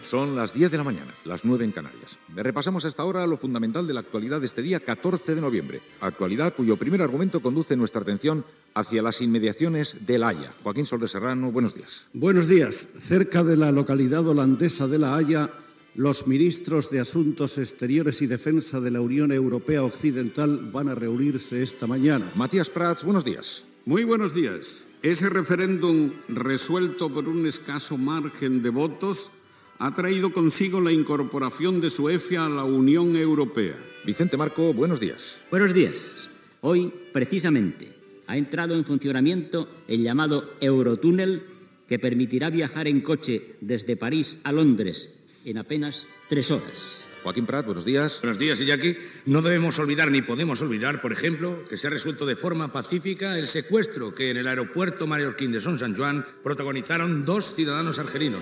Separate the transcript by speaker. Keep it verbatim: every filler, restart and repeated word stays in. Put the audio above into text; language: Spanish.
Speaker 1: Son las diez de la mañana, las nueve en Canarias. Repasamos hasta ahora lo fundamental de la actualidad de este día catorce de noviembre. Actualidad cuyo primer argumento conduce nuestra atención hacia las inmediaciones de La Haya. Joaquín Sol de Serrano, buenos días.
Speaker 2: Buenos días. Cerca de la localidad holandesa de La Haya, los ministros de Asuntos Exteriores y Defensa de la Unión Europea Occidental van a reunirse esta mañana.
Speaker 1: Matías Prats, buenos días.
Speaker 3: Muy buenos días. Ese referéndum, resuelto por un escaso margen de votos, ha traído consigo la incorporación de Suecia a la Unión Europea.
Speaker 1: Vicente Marco, buenos días.
Speaker 4: Buenos días. Hoy, precisamente, ha entrado en funcionamiento el llamado Eurotúnel, que permitirá viajar en coche desde París a Londres en apenas tres horas.
Speaker 1: Joaquín Prat, buenos días.
Speaker 5: Buenos días, Iñaki. No debemos olvidar ni podemos olvidar, por ejemplo, que se ha resuelto de forma pacífica el secuestro que en el aeropuerto mallorquín de Son Sant Joan protagonizaron dos ciudadanos argelinos.